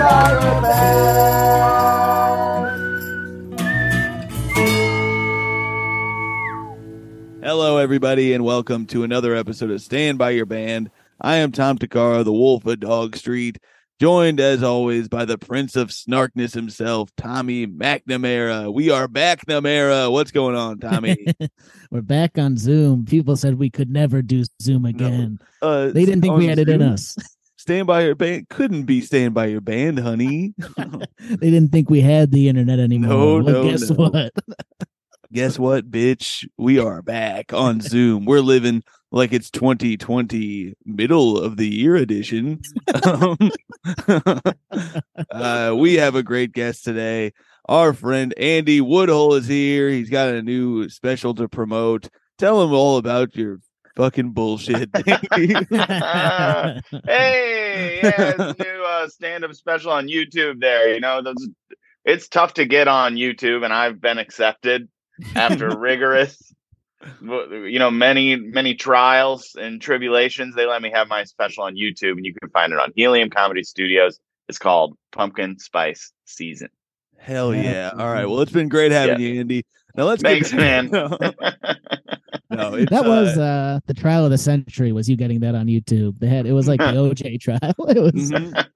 by your band. Hello, everybody, and welcome to another episode of Stand By Your Band. I am Tom Takara, the Wolf of Dog Street, joined, as always, by the Prince of Snarkness himself, Tommy McNamara. We are back, Namara. What's going on, Tommy? We're back on Zoom. People said we could never do Zoom again. They didn't think we had it in us. Stand By Your Band couldn't be Stand By Your Band, honey. They didn't think we had the internet anymore. Guess what? Guess what, bitch? We are back on Zoom. We're living like it's 2020, middle of the year edition. We have a great guest today. Our friend Andy Woodhull is here. He's got a new special to promote. Tell him all about your fucking bullshit. Hey, yeah, it's a new stand-up special on YouTube there. You know, it's tough to get on YouTube, and I've been accepted after rigorous, many trials and tribulations. They let me have my special on YouTube, and you can find it on Helium Comedy Studios. It's called Pumpkin Spice Season. Hell yeah. All right. Well, it's been great having you, Andy. Now let's Thanks, man. That was the trial of the century. Was you getting that on YouTube? It was like the OJ trial. It was.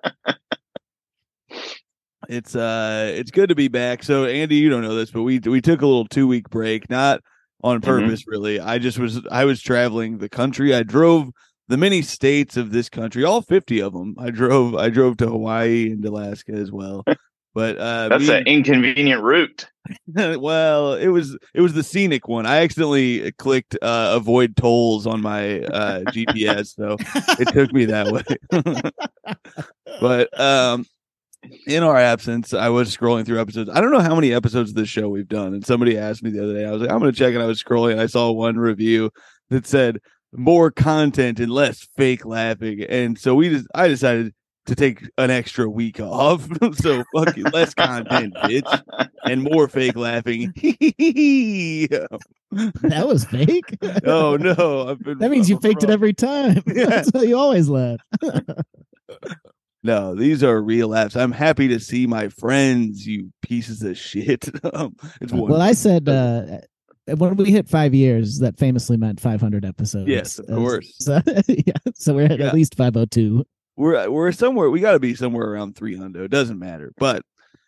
It's good to be back. So Andy, you don't know this, but we took a little 2-week break, not on purpose, really. I was traveling the country. I drove the many states of this country, all 50 of them. I drove to Hawaii and Alaska as well. But that's an inconvenient route. Well, it was the scenic one. I accidentally clicked avoid tolls on my GPS, so it took me that way. But in our absence, I was scrolling through episodes. I don't know how many episodes of this show we've done, and somebody asked me the other day. I was like, I'm going to check, and I was scrolling, and I saw one review that said more content and less fake laughing, and so I decided to take an extra week off. So fuck you, less content, bitch, and more fake laughing. That was fake. Oh no, that means you faked it every time. Yeah. That's how you always laugh. No, these are real laughs. I'm happy to see my friends, you pieces of shit. It's well, I said when we hit 5 years, that famously meant 500 episodes. Yes, of course. So, so we're at least 502. We're somewhere. We got to be somewhere around 300. It doesn't matter. But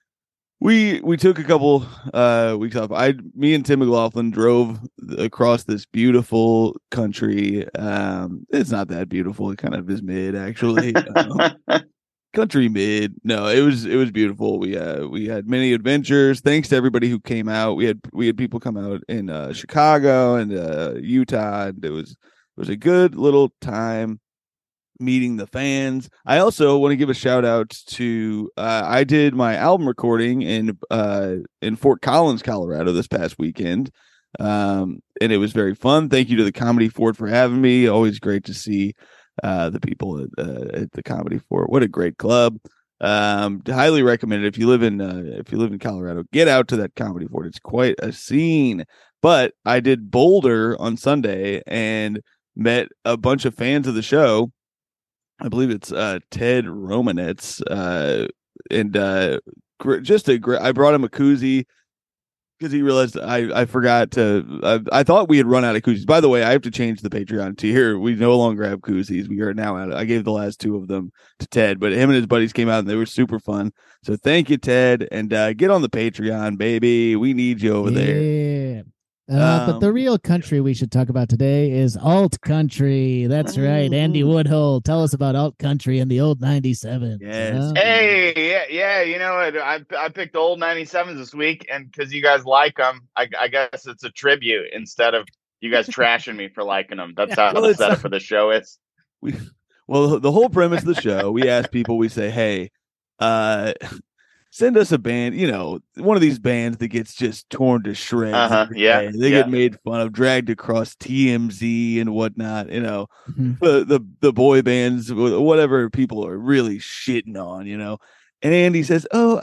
we took a couple weeks off. Me and Tim McLaughlin drove across this beautiful country. It's not that beautiful. It kind of is mid, actually. Country mid. No, it was beautiful. We had many adventures. Thanks to everybody who came out. We had people come out in Chicago and Utah, and it was a good little time meeting the fans. I also want to give a shout out to I did my album recording in Fort Collins, Colorado this past weekend. And it was very fun. Thank you to the Comedy Fort for having me. Always great to see the people at the Comedy Fort. What a great club. Highly recommend it. If you live in Colorado, get out to that Comedy Fort. It's quite a scene. But I did Boulder on Sunday and met a bunch of fans of the show. I believe it's Ted Romanetz, and I brought him a koozie because he realized I forgot to. I thought we had run out of koozies. By the way, I have to change the Patreon tier. We no longer have koozies. We are now out. I gave the last 2 of them to Ted, but him and his buddies came out and they were super fun. So thank you, Ted, and get on the Patreon, baby. We need you over there. But the real country we should talk about today is alt country. That's right. Andy Woodhull, tell us about alt country and the old 97. Yes. Hey, yeah. You know, I picked the old 97s this week, and because you guys like them, I guess it's a tribute instead of you guys trashing me for liking them. That's how the setup for the show is. Well, the whole premise of the show, we ask people, we say, hey, send us a band, one of these bands that gets just torn to shreds. They get made fun of, dragged across TMZ and whatnot. The boy bands, whatever people are really shitting on. And Andy says, "Oh,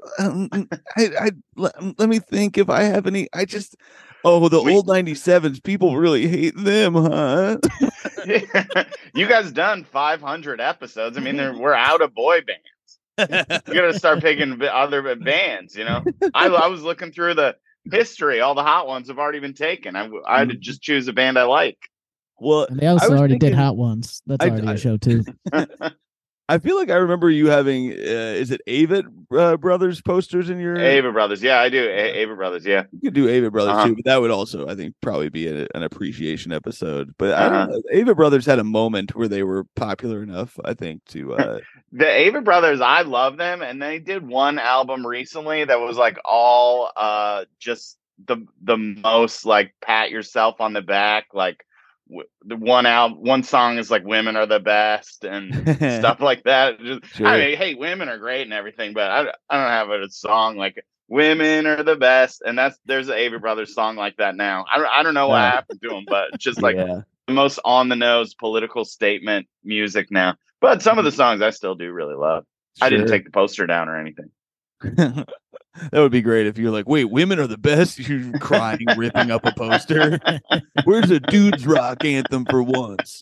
I let me think if I have any. Old 97s. People really hate them, huh?" You guys done 500 episodes. I mean, we're out of boy bands. You got to start picking other bands. I was looking through the history. All the hot ones have already been taken. I had to just choose a band I like. Well, And they also already did Hot Ones. That's already a show too. I feel like I remember you having, is it Avett Brothers posters in your... Avett Brothers, yeah, I do. Avett Brothers, yeah. You could do Avett Brothers too, but that would also, I think, probably be an appreciation episode. But I don't know. Avett Brothers had a moment where they were popular enough, I think, to... The Avett Brothers, I love them, and they did one album recently that was like all the most like pat yourself on the back, like the one song is like "Women Are the Best" and stuff like that. Sure. I mean, hey, women are great and everything, but I don't have a song like "Women Are the Best," and there's an Avett Brothers song like that now. I don't know what happened to them, but it's just like the most on the nose political statement music now. But some of the songs I still do really love. Sure. I didn't take the poster down or anything. That would be great if you're like, wait, women are the best. You're crying, ripping up a poster. Where's a dude's rock anthem for once?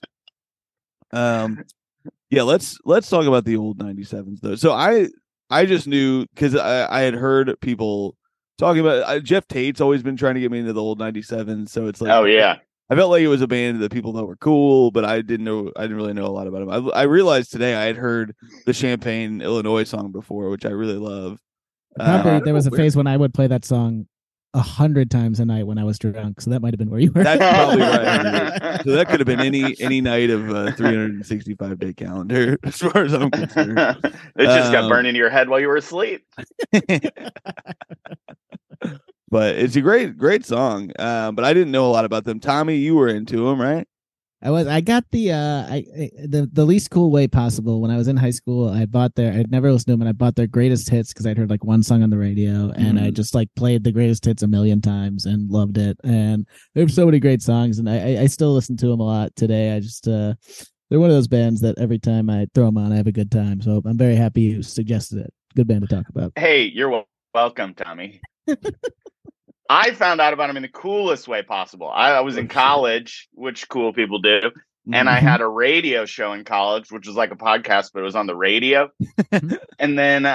Yeah, let's talk about the old 97s though. So I just knew because I had heard people talking about Jeff Tate's always been trying to get me into the old 97s. So it's like, oh yeah. I felt like it was a band that people thought were cool, but I didn't really know a lot about them. I realized today I had heard the Champaign, Illinois song before, which I really love. Probably there was a phase when I would play that song 100 times a night when I was drunk, so that might have been where you were. That's probably right. So that could have been any night of 365-day calendar, as far as I'm concerned. It just got burned into your head while you were asleep. But it's a great song. But I didn't know a lot about them. Tommy, you were into them, right? I got the least cool way possible. When I was in high school, I'd never listened to them, and I bought their greatest hits because I'd heard like one song on the radio, and I just like played the greatest hits a million times and loved it. And there's so many great songs, and I still listen to them a lot today. I just they're one of those bands that every time I throw them on, I have a good time. So I'm very happy you suggested it. Good band to talk about. Hey, you're welcome, Tommy. I found out about him in the coolest way possible. I was in college, which cool people do. And I had a radio show in college, which was like a podcast, but it was on the radio. And then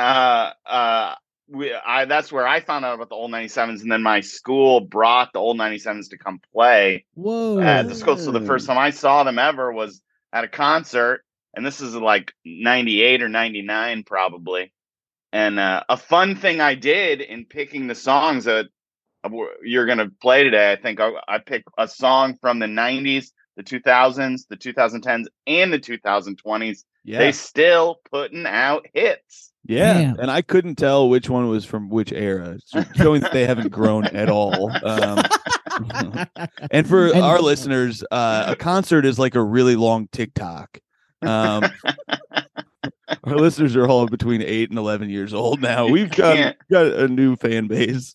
that's where I found out about the old 97s. And then my school brought the old 97s to come play at the school. So the first time I saw them ever was at a concert. And this is like 98 or 99 probably. And a fun thing I did in picking the songs that you're going to play today, I think I picked a song from the 90s, the 2000s, the 2010s, and the 2020s. Yeah. They still putting out hits. Yeah. Damn. And I couldn't tell which one was from which era, showing that they haven't grown at all. And for our listeners, a concert is like a really long TikTok. Our listeners are all between 8 and 11 years old now. We've got a new fan base.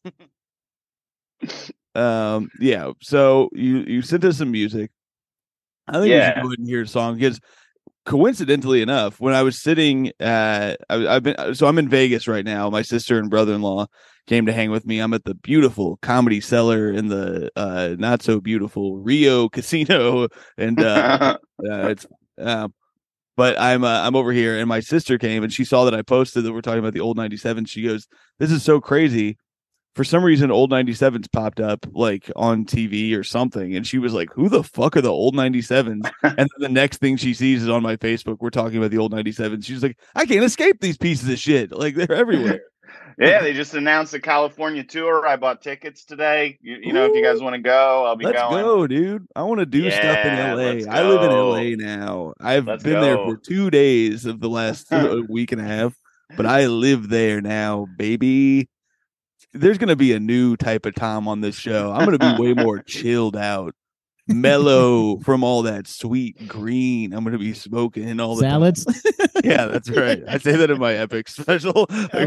Yeah, so you sent us some music. I think we should go ahead and hear a song because coincidentally enough, when I was sitting I'm in Vegas right now. My sister and brother-in-law came to hang with me. I'm at the beautiful Comedy Cellar in the not so beautiful Rio Casino, and it's but I'm over here, and my sister came and she saw that I posted that we're talking about the old 97. She goes, "This is so crazy. For some reason, old 97s popped up like on TV or something." And she was like, "Who the fuck are the old 97s?" And then the next thing she sees is on my Facebook, we're talking about the old 97s. She's like, "I can't escape these pieces of shit. Like, they're everywhere." Yeah, they just announced a California tour. I bought tickets today. You know, if you guys want to go, I'll be going. Let's go, dude. I want to do stuff in LA. I live in LA now. I've been there for 2 days of the last week and a half, but I live there now, baby. There's going to be a new type of Tom on this show. I'm going to be way more chilled out, mellow from all that sweet green. I'm going to be smoking all the salads. Yeah, that's right. I say that in my epic special.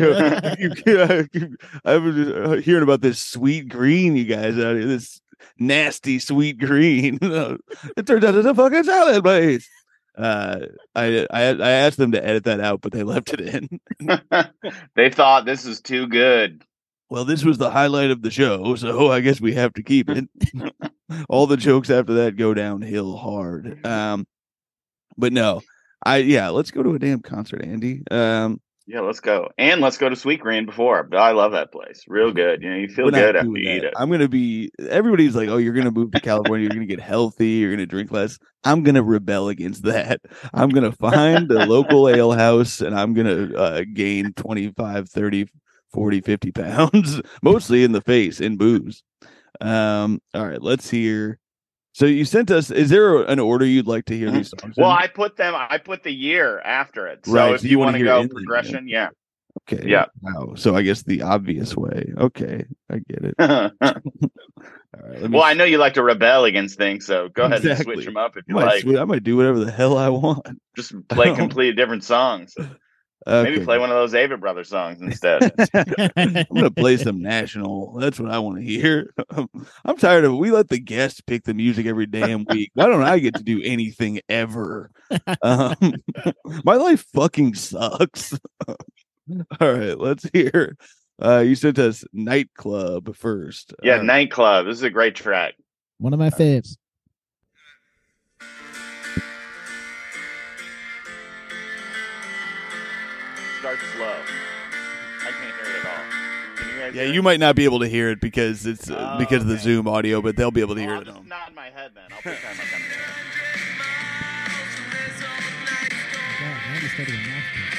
I was hearing about this sweet green, you guys out here. This nasty sweet green. It turns out it's a fucking salad place. I asked them to edit that out, but they left it in. They thought this is too good. Well, this was the highlight of the show, so I guess we have to keep it. All the jokes after that go downhill hard. But no, Let's go to a damn concert, Andy. Yeah, let's go. And let's go to Sweet Green before. I love that place. Real good. You know, you feel we're not good after doing you eat that. it. I'm gonna be. Everybody's like, "Oh, you're gonna move to California. You're gonna get healthy. You're gonna drink less." I'm gonna rebel against that. I'm gonna find a local ale house, and I'm gonna gain 25, 30, 40, 50 pounds, mostly in the face in booze. All right, let's hear. So you sent us. Is there an order you'd like to hear these songs? Well, in? I put the year after it. So Right, if so you wanna want to hear go in the progression, yeah. Okay. Yeah. Wow. So I guess the obvious way. Okay, I get it. Well, All right. I know you like to rebel against things, so go ahead and Exactly. switch them up if you I like. I might do whatever the hell I want. Just play Oh. completely different songs. Okay. Maybe play one of those Avett Brothers songs instead. I'm gonna play some national. That's what I want to hear. I'm tired of. We let the guests pick the music every damn week. Why don't I get to do anything ever? Um, my life fucking sucks. All right, let's hear. You sent us Nightclub first. Yeah, Nightclub. This is a great track. One of my faves. Start slow. I can't hear it at all. Can you guys Yeah, hear you it? might not be able to hear it because it's because of the okay. Zoom audio, but they'll be able to hear I'll it. just nod my head then. I'll pretend like I'm hearing it. God, Andy started a mosh pit.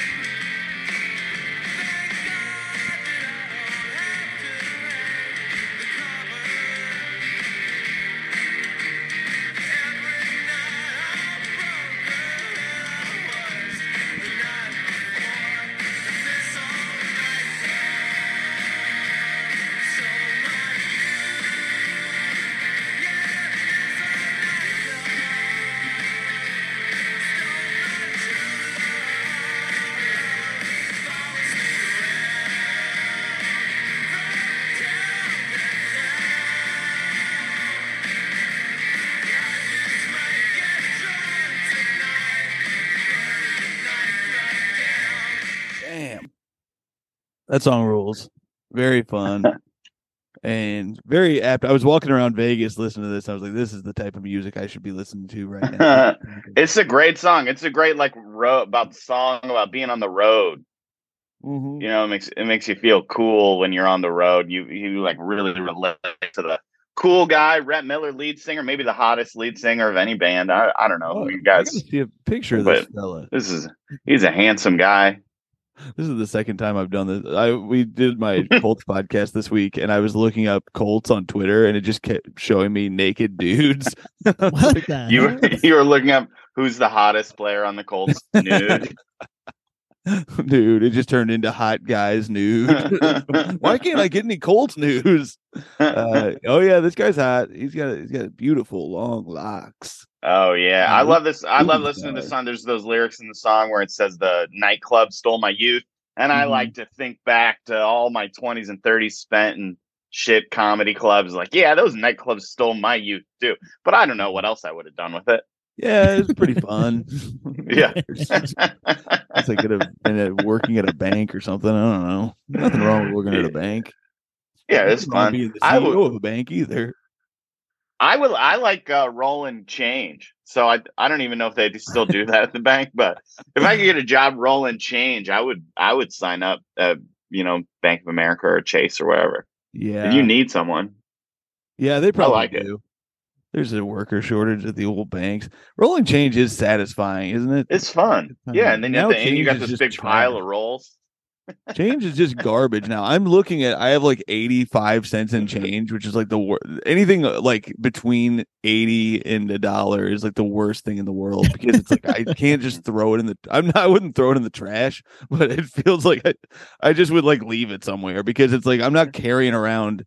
Damn. That song rules. Very fun and very apt. I was walking around Vegas listening to this. I was like, this is the type of music I should be listening to right now. It's a great song. It's a great about the song about being on the road. Mhm. You know, it makes you feel cool when you're on the road. You like really relate to the cool guy, Rhett Miller, lead singer, maybe the hottest lead singer of any band. I don't know Oh, who you I guys. gotta see a picture of this But fella. he's a handsome guy. This is the second time I've done this. We did my Colts podcast this week, and I was looking up Colts on Twitter, and it just kept showing me naked dudes. What the hell? You were looking up who's the hottest player on the Colts nude. Dude, it just turned into hot guys nude. Why can't I get any Colts news? Oh yeah, this guy's hot. He's got beautiful long locks. Oh yeah, I love this. I love listening to this star. song. There's those lyrics in the song where it says the nightclub stole my youth, and I Mhm. like to think back to all my 20s and 30s spent in shit comedy clubs. Like, yeah, those nightclubs stole my youth too. But I don't know what else I would have done with it. Yeah, it's pretty fun. Yeah. I could have been working at a bank or something. I don't know. Nothing wrong with working at a bank. Yeah, it's Nothing wrong with fun. being the I CEO would. of a bank either. I like rolling change. So I don't even know if they still do that at the bank. But if I could get a job rolling change, I would sign up. Bank of America or Chase or whatever. Yeah, If you need someone. yeah, they probably like it. do. There's a worker shortage at the old banks. Rolling change is satisfying, isn't it? It's fun. Yeah, and then Now at the end you got change is this just big pile trash. of rolls. Change is just garbage now. I'm looking at. I have like 85 cents in change, which is like the worst. Anything like between 80 and $1 is like the worst thing in the world because it's like I can't just throw it in the. I wouldn't throw it in the trash, but it feels like I just would like leave it somewhere because it's like I'm not carrying around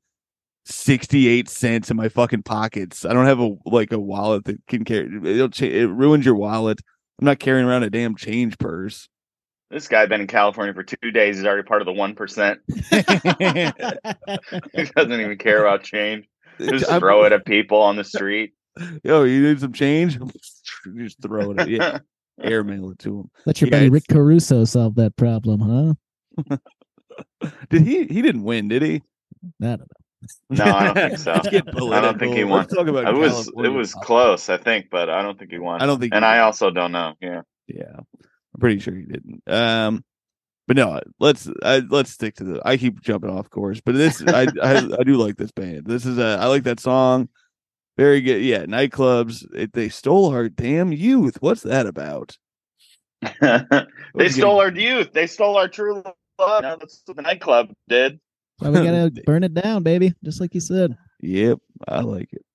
68 cents in my fucking pockets. I don't have a wallet that can carry. It ruins your wallet. I'm not carrying around a damn change purse. This guy been in California for 2 days. He's already part of the 1%. He doesn't even care about change. Just throw it at people on the street. Yo, you need some change? Just throw it. Yeah, airmail it to him. Let your buddy Rick Caruso solve that problem, huh? Did he? He didn't win, did he? I don't know. No, I don't think so. Let's get political. I don't think he won. Let's talk about it was close, I think, but I don't think he won. I don't think. And I also don't know. Yeah. Yeah, I'm pretty sure he didn't. But no, let's stick to the. I keep jumping off course, but this I do like this band. This is I like that song. Very good. Yeah, nightclubs. They stole our damn youth. What's that about? They stole our youth. They stole our true love. No, that's what the nightclub did. So we gotta burn it down, baby, just like you said. Yep, I like it.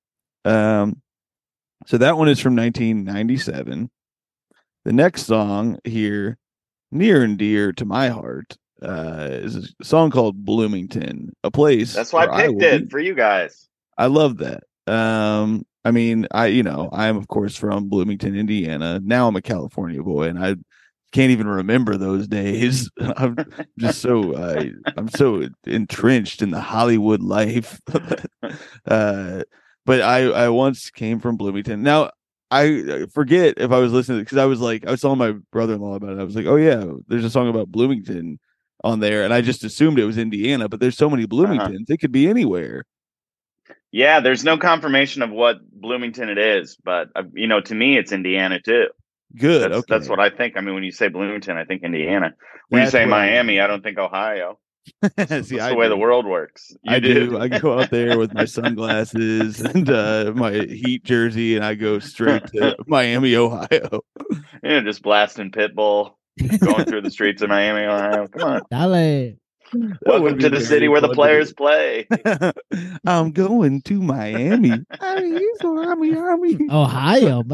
So that one is from 1997. The next song here, near and dear to my heart, is a song called Bloomington, a place. That's why I picked it for you guys. I love that. I mean, I am of course from Bloomington, Indiana. Now I'm a California boy, and I can't even remember those days. I'm just so I'm so entrenched in the Hollywood life. But I once came from Bloomington. Now I forget if I was listening because I was telling my brother-in-law about it. I was like, oh yeah, there's a song about Bloomington on there, and I just assumed it was Indiana. But there's so many Bloomingtons, it could be anywhere. Yeah, there's no confirmation of what Bloomington it is, but to me, it's Indiana too. Good. That's what I think. I mean, when you say Bloomington, I think Indiana. When you say Miami, I don't think Ohio. That's the way the world works. I do. I go out there with my sunglasses and my Heat jersey, and I go straight to Miami, Ohio. Yeah, just blasting Pitbull, going through the streets of Miami, Ohio. Come on. Dale. Welcome to the city where the players play. I'm going to Miami. Ohio.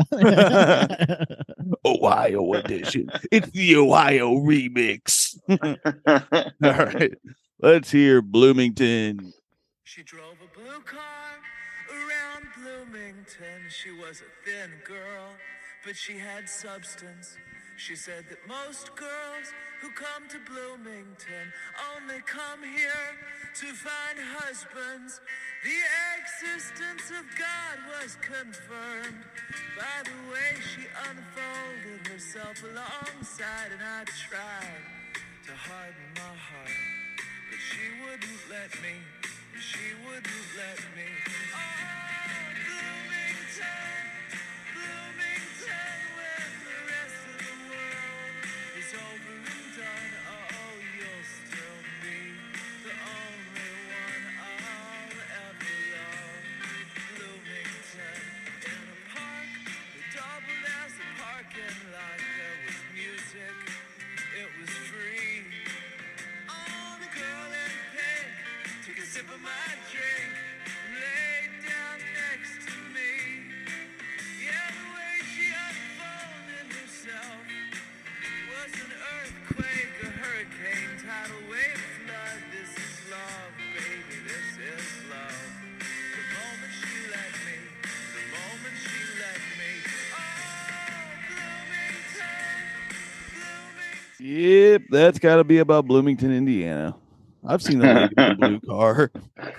Ohio edition. It's the Ohio remix. All right. Let's hear Bloomington. She drove a blue car around Bloomington. She was a thin girl, but she had substance. She said that most girls who come to Bloomington only come here to find husbands. The existence of God was confirmed by the way she unfolded herself alongside, and I tried to harden my heart, but she wouldn't let me. She wouldn't let me. Oh, Bloomington, Bloomington, when the rest of the world is over and done. Oh, you'll still be the only one I'll ever love. Bloomington, in a park that doubled as a parking lot. There was music, it was free. Oh, the girl in pink took a sip of my drink and laid down next to me. Yeah, the way she unfolded herself was an earthquake, a hurricane, tidal wave, flood. This is love, baby, this is love. The moment she let me, the moment she let me. Oh, Bloomington, Bloomington. Yep, that's got to be about Bloomington, Indiana. I've seen the lady in the blue car.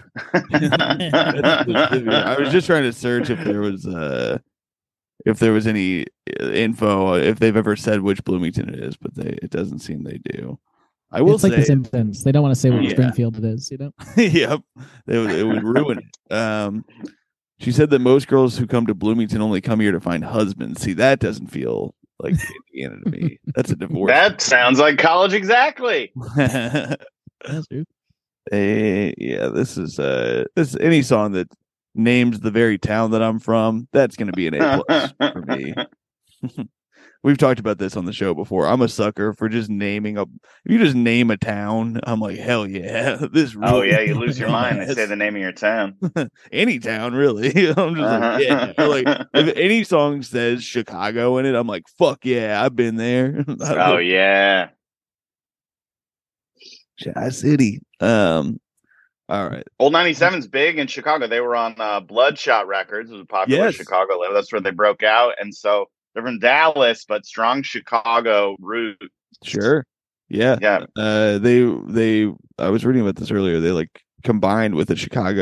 I was just trying to search if there was any info, if they've ever said which Bloomington it is, but it doesn't seem they do. I will it's like say, The Simpsons. They don't want to say which Springfield it is, Yep, it would ruin it. She said that most girls who come to Bloomington only come here to find husbands. See, that doesn't feel like Indiana to me. That's a divorce. That sounds like college exactly. That's true. This is any song that names the very town that I'm from. That's going to be an A+ for me. We've talked about this on the show before. I'm a sucker for just naming if you just name a town, I'm like, hell yeah. This. Oh yeah, you lose your mind. They say the name of your town. Any town, really. I'm just like, yeah. Like if any song says Chicago in it, I'm like, fuck yeah, I've been there. Oh yeah. Chi-City. All right. Old 97's big in Chicago. They were on Bloodshot Records. It was a popular Chicago label. That's where they broke out. And so they're from Dallas, but strong Chicago roots. Sure. Yeah. Yeah. They I was reading about this earlier. They like combined with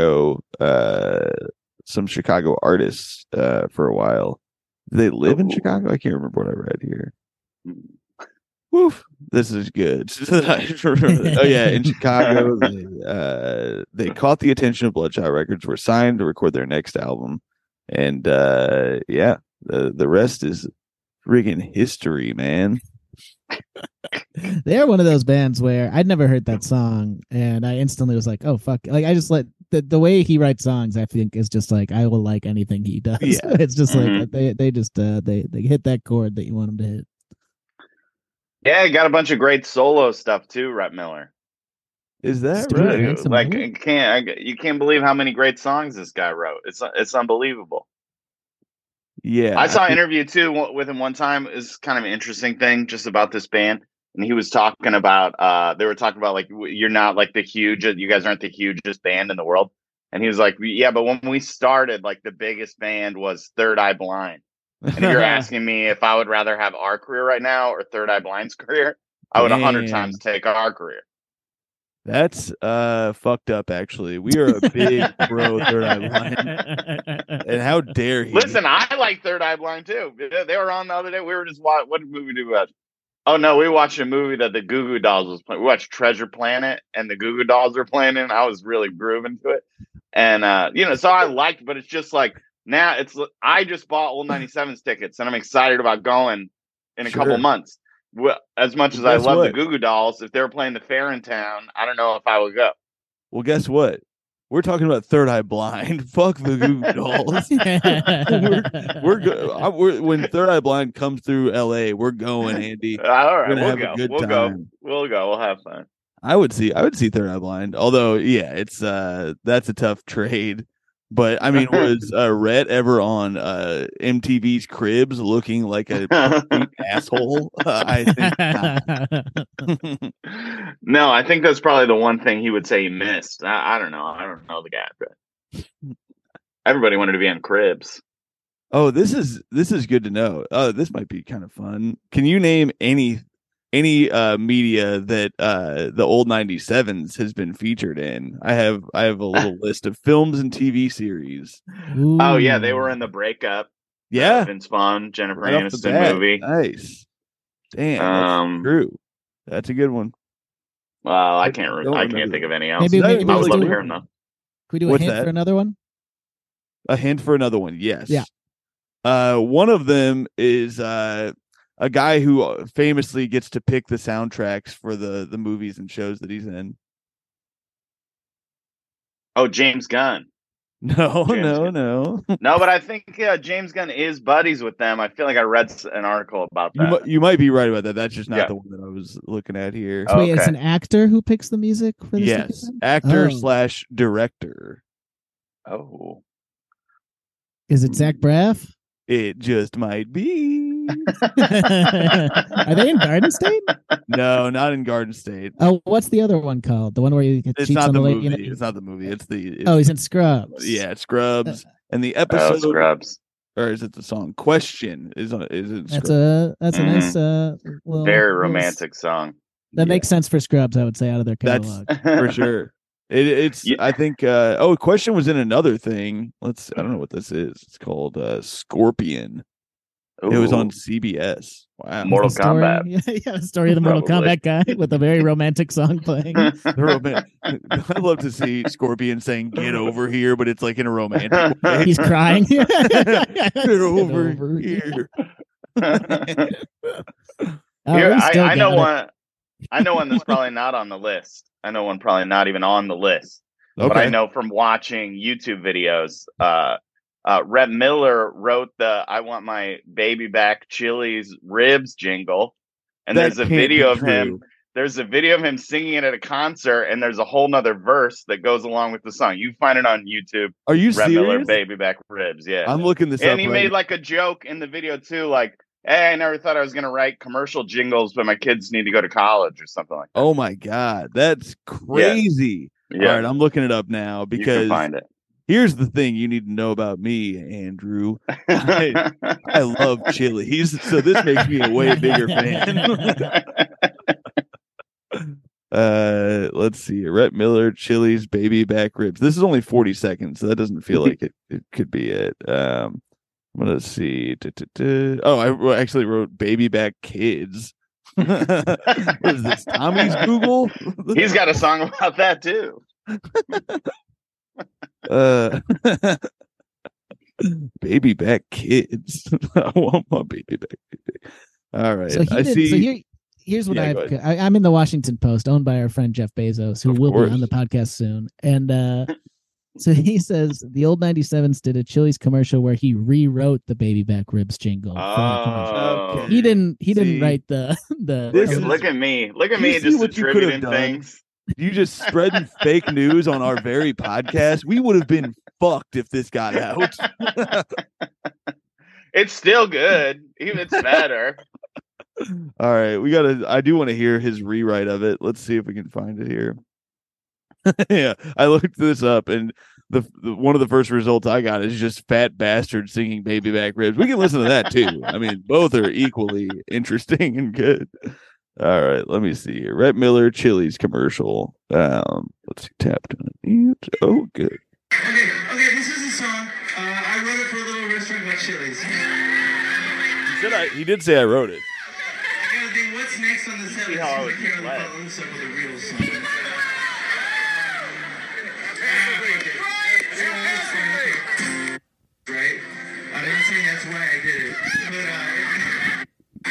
some Chicago artists for a while. Do they live in Chicago? I can't remember what I read here. Woof. This is good. Oh yeah, in Chicago, they caught the attention of Bloodshot Records, were signed to record their next album, and the rest is Friggin' history, man. They're one of those bands where I'd never heard that song, and I instantly was like, "Oh fuck!" Like I just let the way he writes songs, I think, is just like I will like anything he does. Yeah. It's just Mhm. like they just they hit that chord that you want them to hit. Yeah, he got a bunch of great solo stuff too, Rhett Miller. Is that Stuart right? Handsome Like Miller? you can't believe how many great songs this guy wrote. It's unbelievable. Yeah. I saw an interview too with him one time. It's kind of an interesting thing just about this band, and he was talking about they were talking about like you're not like you guys aren't the hugest band in the world, and he was like, yeah, but when we started, like the biggest band was Third Eye Blind, and if you're asking me if I would rather have our career right now or Third Eye Blind's career, I would 100 Damn. times take our career. That's fucked up. Actually, we are a big pro Third Eye Blind, and how dare he? Listen, I like Third Eye Blind too. They were on the other day. We were just watching. What movie did we watch? Oh no, we watched a movie that the Goo Goo Dolls was playing. We watched Treasure Planet, and the Goo Goo Dolls were playing in. I was really grooving to it, and so I liked. But it's just like now, I just bought Old 97's tickets, and I'm excited about going in a couple Sure. months. Well, as much as Well, I guess love the what? Goo Goo Dolls, if they were playing the fair in town, I don't know if I would go. Well, guess what? We're talking about Third Eye Blind. Fuck the Goo Goo Dolls. When Third Eye Blind comes through LA, we're going, Andy. All right, gonna we'll have a go. good We'll go. time. We'll go. We'll have fun. I would see Third Eye Blind. Although, yeah, it's that's a tough trade. But I mean, was Rhett ever on MTV's Cribs looking like a complete asshole? I think not. No, I think that's probably the one thing he would say he missed. I don't know. I don't know the guy, but everybody wanted to be on Cribs. Oh, this is good to know. Oh, this might be kind of fun. Can you name any media that the Old 97s has been featured in? I have a little list of films and TV series. Ooh. Oh yeah, they were in the Breakup. Yeah, Vince Vaughn, Jennifer right off the Aniston bat. movie. Nice. Damn, that's true. That's a good one. Well, I don't can't remember think that. of any else. Maybe I would let's love do to it. hear him though. Can we do a What's hint that? for another one? A hint for another one, yes. Yeah. One of them is a guy who famously gets to pick the soundtracks for the movies and shows that he's in. Oh, James Gunn. No, James no, Gunn. no. No, but I think James Gunn is buddies with them. I feel like I read an article about that. You might be right about that. That's just not Yeah. the one that I was looking at here. Oh, Wait, it's okay. an actor who picks the music for the Yes, second one? actor Oh. / director. Oh. Is it Zach Braff? It just might be. Are they in Garden State? No, not in Garden State. Oh, what's the other one called? The one where you It's cheats not on the the lady. movie. It's not the movie. It's the. Oh, he's in Scrubs. Yeah, it's Scrubs. And the Oh, episode, Scrubs. or is it the song? Question is it? That's Scrubs? a nice little, Very little- romantic song. That Yeah, makes sense for Scrubs, I would say, out of their That's- catalog. for sure. It's. Yeah. I think. Question was in another thing. I don't know what this is. It's called Scorpion. It was on Ooh. CBS. Wow. Mortal The story- Kombat. Yeah, the story of the Mortal Probably. Kombat guy with a very romantic song playing. I'd love to see Scorpion saying "Get over here," but it's like in a romantic way. He's crying. Get over here. Oh, Here, we still I know got it. one. I know one that's probably not on the list. I know one probably not even on the list. But I Okay. know from watching YouTube videos, Rhett Miller wrote the "I want my baby back Chili's ribs" jingle, and That there's a can't be video of true. him. There's a video of him singing it at a concert, and there's a whole nother verse that goes along with the song. You find it on YouTube. Are you Rhett Miller, serious? baby back ribs. Yeah, I'm looking this up. and he right made like a joke in the video too, like, "Hey, I never thought I was gonna write commercial jingles, but my kids need to go to college or something like that." Oh my god, that's crazy! Yeah, All right, I'm looking it up now you can because find it. here's the thing you need to know about me, Andrew. I love Chili's, so this makes me a way bigger fan. Let's see. Rhett Miller, Chili's baby back ribs. This is only 40 seconds, so that doesn't feel like it could be it. I'm gonna see. Oh, I actually wrote baby back kids. What is this? Tommy's Google? He's got a song about that too. Baby back kids. I want my baby back. All right. So I see. So here's what Yeah, go ahead. I'm in the Washington Post, owned by our friend Jeff Bezos, who Of will course. be on the podcast soon. And so he says the old 97s did a Chili's commercial where he rewrote the baby back ribs jingle. For the commercial. Oh, He didn't See, write the This is- look at me. Look at You me see just what you could have attributing done? things. You just spreading fake news on our very podcast. We would have been fucked if this got out. It's still good. Even it's better. All right, I do want to hear his rewrite of it. Let's see if we can find it here. Yeah, I looked this up, and the one of the first results I got is just fat bastard singing baby back ribs. We can listen to that too. I mean, both are equally interesting and good. All right, let me see here. Rhett Miller Chili's commercial. Let's see, tapped on it. Oh, good. Okay, this is a song. I wrote it for a little restaurant called Chili's. He did say I wrote it. I gotta think, what's next on the set? See how I would Here on the play. phone, let's start with a real song. Right? I didn't say that's why I did it. But,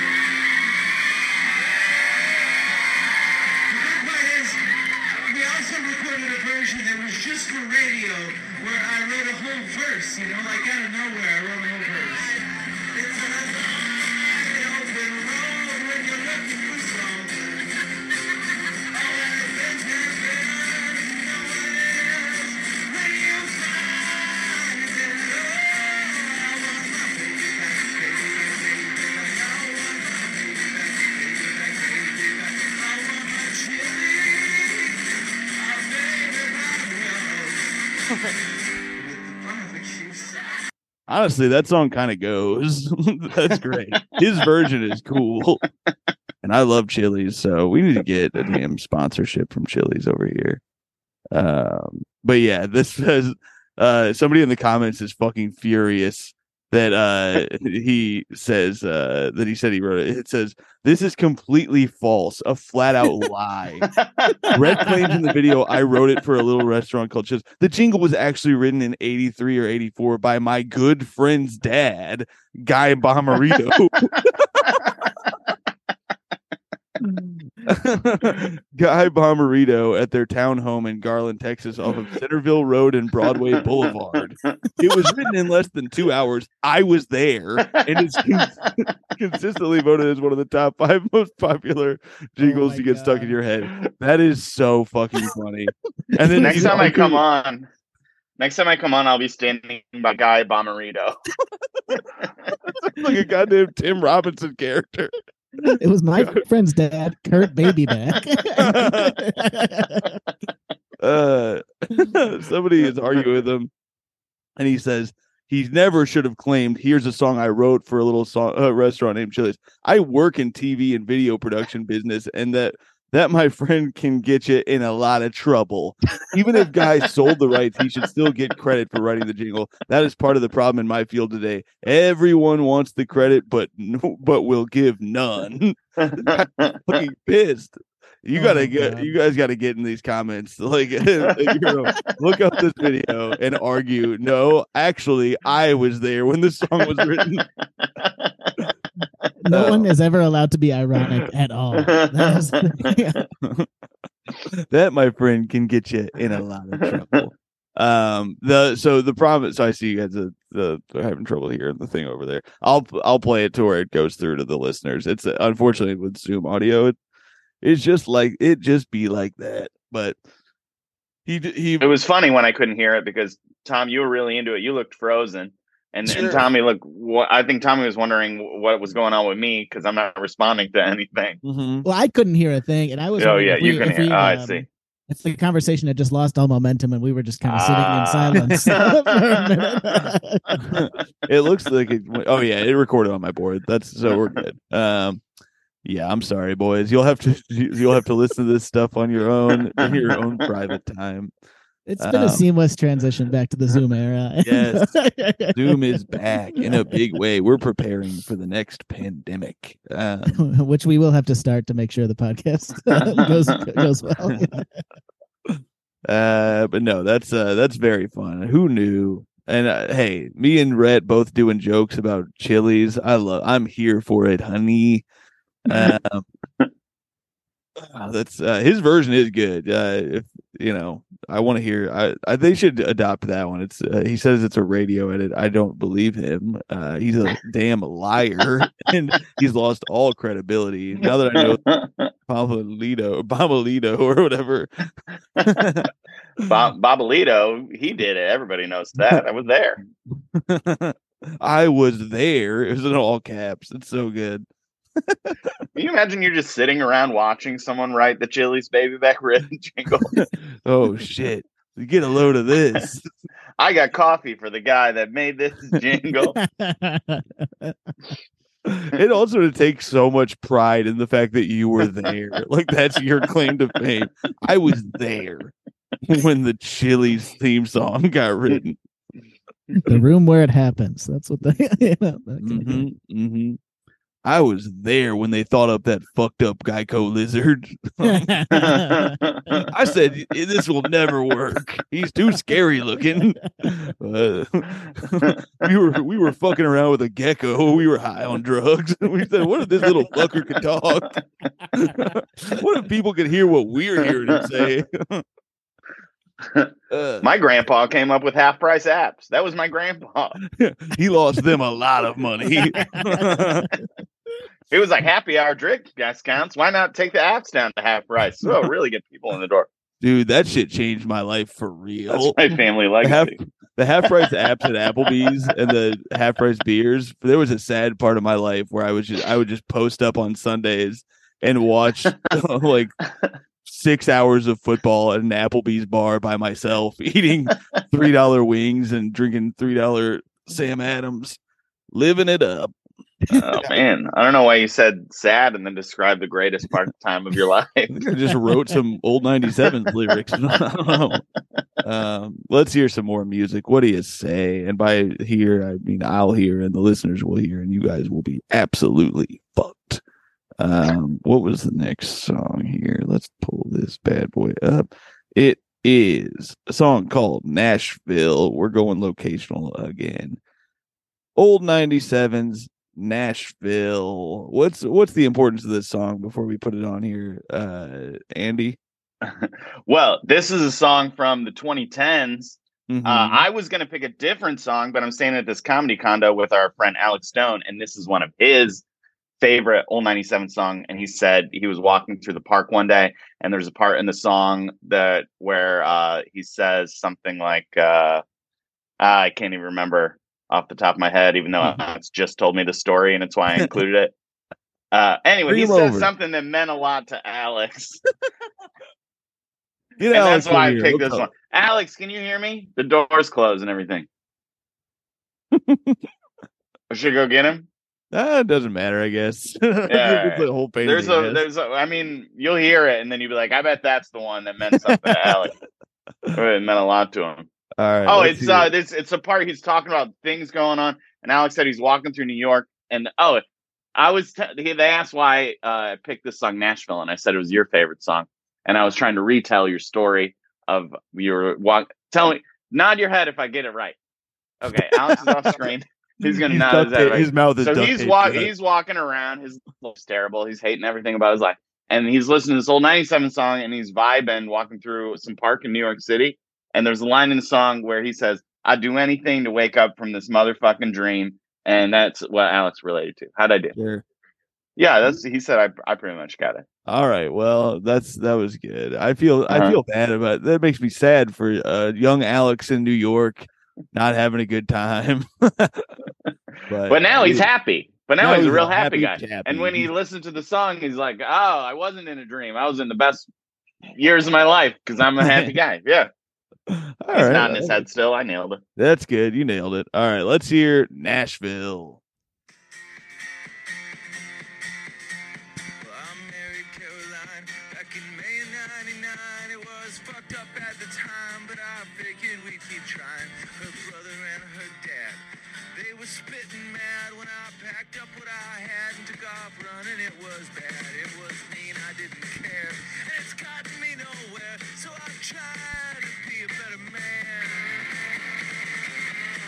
the good part is, we also recorded a version that was just for radio, where I wrote a whole verse, you know, like out of nowhere, I wrote a whole verse. It's an open road when you're looking for something. All that things happen, no one else. When you find it, oh, I want my baby back, baby back, baby back. I want my baby back, baby back, baby back. I want my chili, my baby back, with the barbecue sauce. Honestly, that song kind of goes. That's great. His version is cool. And I love Chili's, so we need to get a damn sponsorship from Chili's over here. But yeah, this says somebody in the comments is fucking furious that he says that he said he wrote it. It says this is completely false, a flat out lie. Red claims in the video I wrote it for a little restaurant called Chili's. The jingle was actually written in 83 or 84 by my good friend's dad, Guy Bomarito. Guy Bomarito at their townhome in Garland, Texas, off of Centerville Road and Broadway Boulevard. It was written in less than 2 hours. I was there, and it's consistently voted as one of the top 5 most popular jingles my to get stuck in God. your head. That is so fucking funny. And then Next time I come on, I'll be standing by Guy Bomarito. like a goddamn Tim Robinson character. It was my friend's dad, Kurt Babyback. Somebody is arguing with him, and he says he never should have claimed, "Here's a song I wrote for a little restaurant named Chili's." I work in TV and video production business, and that my friend can get you in a lot of trouble. Even if Guy sold the rights, he should still get credit for writing the jingle. That is part of the problem in my field today. Everyone wants the credit, but will give none. I'm fucking pissed. You Oh gotta my get. God. You guys gotta get in these comments. Like, look up this video and argue. No, actually, I was there when the song was written. No one is ever allowed to be ironic at all. That is- That, my friend, can get you in a lot of trouble. The problem. So I see you guys are having trouble hearing the thing over there. I'll play it to where it goes through to the listeners. It's unfortunately with Zoom audio, it's just like it just be like that. But he It was funny when I couldn't hear it because Tom, you were really into it. You looked frozen, and Sure. Tommy looked. I think Tommy was wondering what was going on with me because I'm not responding to anything. Mhm. well, I couldn't hear a thing, and I was. Oh wondering yeah, if we- you can if hear. we, I see. If the conversation had just lost all momentum and we were just kind of sitting in silence for a minute. It looks like it. Oh yeah, it recorded on my board. So we're good. Yeah, I'm sorry, boys. You'll have to listen to this stuff on your own in your own private time. It's been a seamless transition back to the Zoom era. Yes. Zoom is back in a big way. We're preparing for the next pandemic. Which we will have to start to make sure the podcast goes well. But no, that's very fun. Who knew And hey, me and Rhett both doing jokes about Chili's. I'm here for it, honey. Um, that's his version is good. If you know, I want to hear. They should adopt that one. It's he says it's a radio edit. I don't believe him. He's a damn liar, and he's lost all credibility. Now that I know Bomalito or whatever. Bobalito, he did it. Everybody knows that. I was there. I was there. It was in all caps. It's so good. Can you imagine you're just sitting around watching someone write the Chili's Baby Back Rib jingle? Oh shit! Get a load of this. I got coffee for the guy that made this jingle. It also takes so much pride in the fact that you were there. Like that's your claim to fame. I was there when the Chili's theme song got written. The room where it happens. That's what they. I was there when they thought up that fucked up Geico lizard. I said this will never work. He's too scary looking. We were fucking around with a gecko. We were high on drugs. We said, "What if this little fucker could talk? What if people could hear what we're hearing him say?" My grandpa came up with half price apps. That was my grandpa. He lost them a lot of money. It was like happy hour drink discounts. Why not take the apps down to half price? So really get people in the door. Dude, that shit changed my life for real. That's my family legacy. The half price apps at Applebee's and the half price beers. There was a sad part of my life where I would just post up on Sundays and watch like 6 hours of football at an Applebee's bar by myself, eating $3 wings and drinking $3 Sam Adams, living it up. Oh man, I don't know why you said sad and then described the greatest part time of your life. I just wrote some old 97 lyrics. I don't know. Let's hear some more music. What do you say? And by here, I mean I'll hear and the listeners will hear and you guys will be absolutely fucked. What was the next song here? Let's pull this bad boy up. It is a song called Nashville. We're going locational again. Old 97's Nashville. What's the importance of this song before we put it on here, Andy? Well, this is a song from the 2010s. Mm-hmm. I was going to pick a different song, but I'm staying at this comedy condo with our friend Alex Stone, and this is one of his favorite old 97 song. And he said he was walking through the park one day, and there's a part in the song where he says something like, I can't even remember off the top of my head, even though Alex just told me the story, and it's why I included it. Anyway, he says something that meant a lot to Alex. And that's why I picked this one. Alex, can you hear me? The door's closed and everything. I should go get him. It doesn't matter, I guess. Yeah, the whole page. I mean, you'll hear it, and then you'll be like, "I bet that's the one that meant something to Alex. It meant a lot to him." All right. Oh, it's a part he's talking about things going on, and Alex said he's walking through New York, and they asked why I picked this song Nashville, and I said it was your favorite song, and I was trying to retell your story of your walk. Tell me, nod your head if I get it right. Okay, Alex is off screen. He's gonna nod his head right. His mouth is so he's walking around. His looks terrible. He's hating everything about his life, and he's listening to this old 97 song, and he's vibing, walking through some park in New York City. And there's a line in the song where he says, "I'd do anything to wake up from this motherfucking dream," and that's what Alex related to. How'd I do? Sure. Yeah, he said I pretty much got it. All right. Well, that was good. I feel bad about it. That makes me sad for young Alex in New York not having a good time. but now he's happy. But now he's a real happy guy. Chappy. And when he listens to the song, he's like, "Oh, I wasn't in a dream. I was in the best years of my life because I'm a happy guy." Yeah. He's nodding his head still. I nailed it. That's good. You nailed it. All right. Let's hear Nashville. Spitting mad when I packed up what I had and took off running. It was bad, it was mean, I didn't care, and it's gotten me nowhere. So I'm trying to be a better man.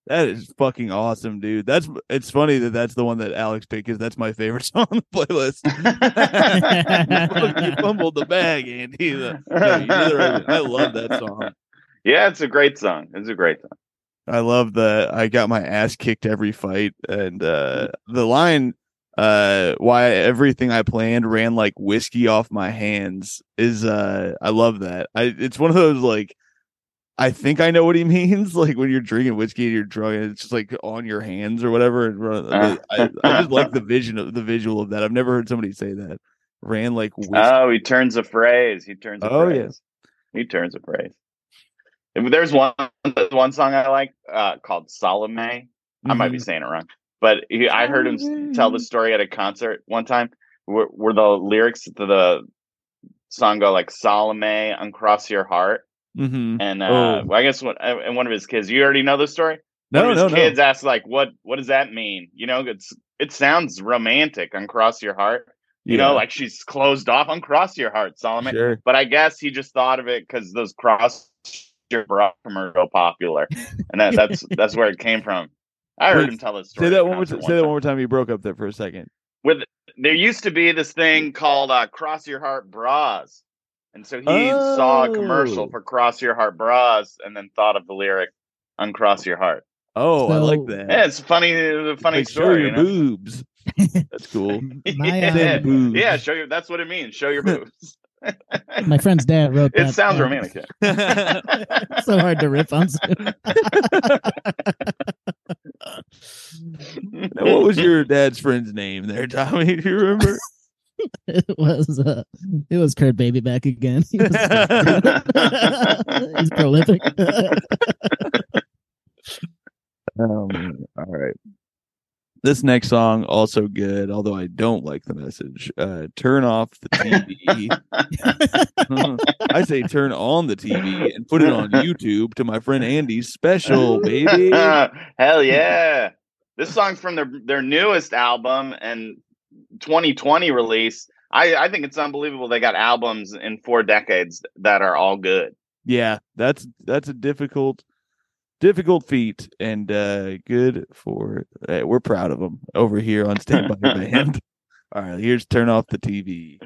That is fucking awesome, dude. It's funny that that's the one that Alex picked because that's my favorite song on the playlist. You fumbled the bag, Andy. No, you did the right thing. I love that song. Yeah, it's a great song. It's a great song. I love the I got my ass kicked every fight, and the line why everything I planned ran like whiskey off my hands is I love that. It's one of those like I think I know what he means. Like when you're drinking whiskey and you're drunk, and it's just like on your hands or whatever. And I just like the visual of that. I've never heard somebody say that. Ran like whiskey. Oh, he turns a phrase. He turns a phrase. Yeah. He turns a phrase. There's one song I like called Salome. I might be saying it wrong, but I heard him tell the story at a concert one time where the lyrics to the song go like Salome, uncross your heart. Mm-hmm. And well, I guess and one of his kids, you already know the story? No, his kids asked like, what does that mean? You know, it sounds romantic, uncross your heart. You know, like she's closed off, uncross your heart, Salome. Sure. But I guess he just thought of it because those cross your bra are so popular, and that's where it came from. I heard him tell this story. Say that one more time. You broke up there for a second. There used to be this thing called Cross Your Heart bras. And so he saw a commercial for Cross Your Heart bras and then thought of the lyric Uncross Your Heart. Oh, I like that. Yeah, it's funny like, story. Show your boobs. That's cool. Yeah, show your. That's what it means. Show your boobs. My friend's dad wrote that. It sounds romantic. It's so hard to rip on. Now, what was your dad's friend's name there, Tommy? Do you remember? It was Kurt Baby back again. He's prolific. All right. This next song also good, although I don't like the message. Turn off the TV. I say turn on the TV and put it on YouTube to my friend Andy's special, baby. Hell yeah. This song's from their newest album and 2020 release. I think it's unbelievable they got albums in 4 decades that are all good. Yeah, that's a difficult feat, and good for we're proud of them over here on Stand By Your Band. All right, here's Turn Off the TV.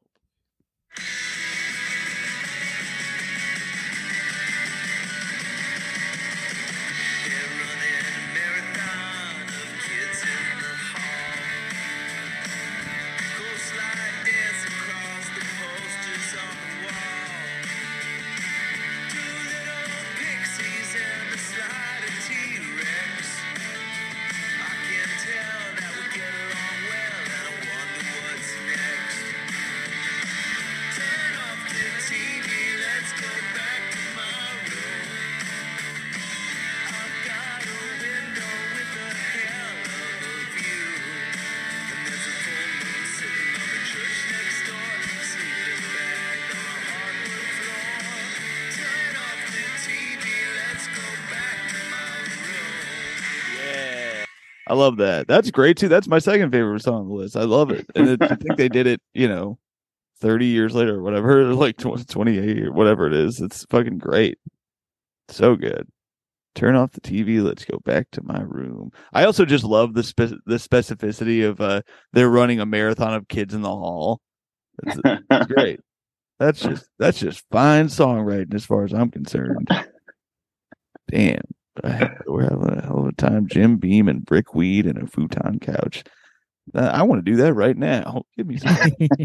I love that. That's great too. That's my second favorite song on the list. I love it. And I think they did it, 30 years later or whatever, like 28 or whatever it is. It's fucking great. So good. Turn off the TV. Let's go back to my room. I also just love the specificity of they're running a marathon of Kids in the Hall. It's great. That's just fine songwriting as far as I'm concerned. Damn. We're having a hell of a time. Jim Beam and Brickweed and a futon couch. I want to do that right now. Give me some.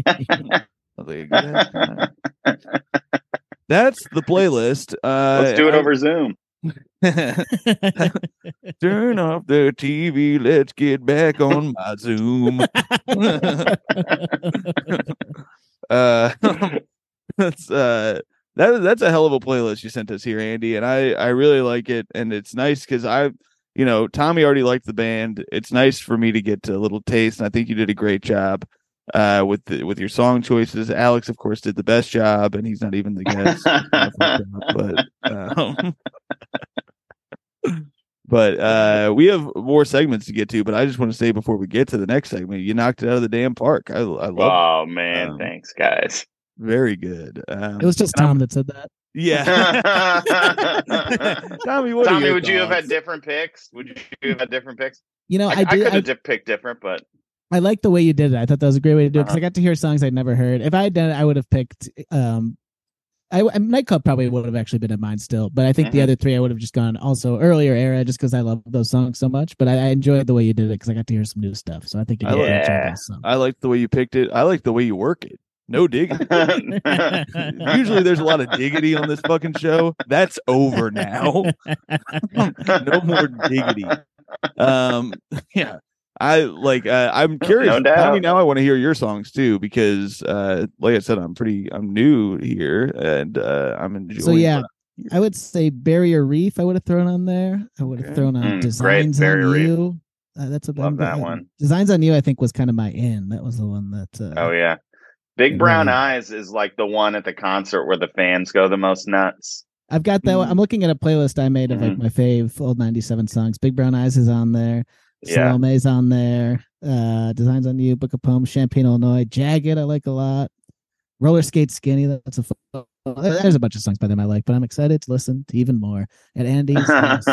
That's the playlist. Let's do it over Zoom. Turn off the TV. Let's get back on my Zoom. That's a hell of a playlist you sent us here, Andy, and I really like it, and it's nice because Tommy already liked the band. It's nice for me to get a little taste, and I think you did a great job with your song choices. Alex, of course, did the best job, and he's not even the guest. But we have more segments to get to. But I just want to say before we get to the next segment, you knocked it out of the damn park. I love. Oh man, thanks, guys. Very good. It was just Tom that said that. Yeah. Tommy, what are Tommy, your would you have had thoughts? different picks? Would you have had different picks? You know, I could have picked different, but I like the way you did it. I thought that was a great way to do it because Uh-huh. I got to hear songs I'd never heard. If I had done it, I would have picked. Nightclub probably would have actually been in mine still, but I think the Mhm. other three I would have just gone also earlier era just because I love those songs so much. But I enjoyed the way you did it because I got to hear some new stuff. So I think you did a great job Yeah. also. I like the way you picked it. I like the way you work it. No diggity. Usually there's a lot of diggity on this fucking show. That's over now. No more diggity. Yeah. I'm curious. No doubt. Tommy, now I want to hear your songs too, because like I said, I'm new here and I'm enjoying So yeah, what I would say Barrier Reef. I would have thrown on there. I would have Okay. thrown on Great, Designs Barrier on Reef. You. That's a Love that one. Designs on You. I think was kind of my in. That was the one that. Oh yeah. Big It Brown really- Eyes is like the one at the concert where the fans go the most nuts. I've got that one. I'm looking at a playlist I made of like Mhm. my fave old 97 songs. Big Brown Eyes is on there. Yeah. Salome's on there. Designs on You, Book of Poems, Champagne, Illinois. Jagged, I like a lot. Roller Skate Skinny, that's a fun. There's a bunch of songs by them I like, but I'm excited to listen to even more. At Andy's. Yes.